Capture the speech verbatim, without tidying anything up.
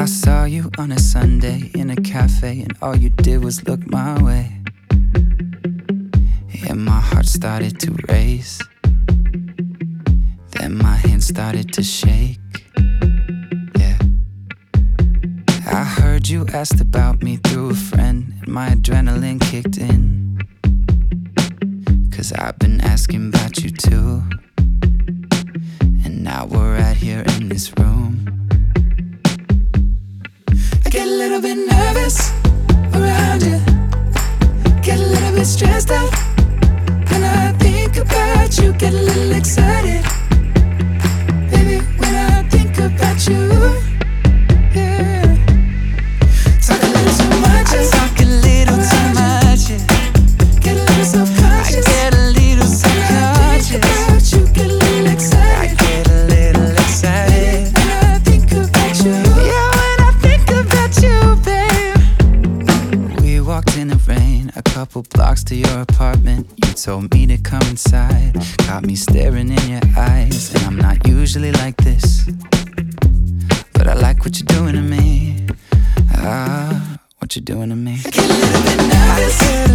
I saw you on a Sunday in a cafe, and all you did was look my way. And my heart started to race. Then my hands started to shake. Yeah. I heard you asked about me through a friend, and my adrenaline kicked in. Cause I've been asking about you too. And now we're right here in this room. I get a little bit nervous around you, get a little bit stressed out when I think about you, get a little excited, baby, when I think about you. Yeah. Talk a little too much, I talk a little too much, yeah. Get a little self-conscious, I get a little self-conscious when I think about you, get a little excited, I get a little excited, baby, when I think about you. Yeah, when I think about you, babe. We walked in the rain, a couple blocks to your apartment. You told me to come inside, caught me staring in your eyes. And I'm not usually like this, but I like what you're doing to me. Ah, what you're doing to me. I get a little bit nervous.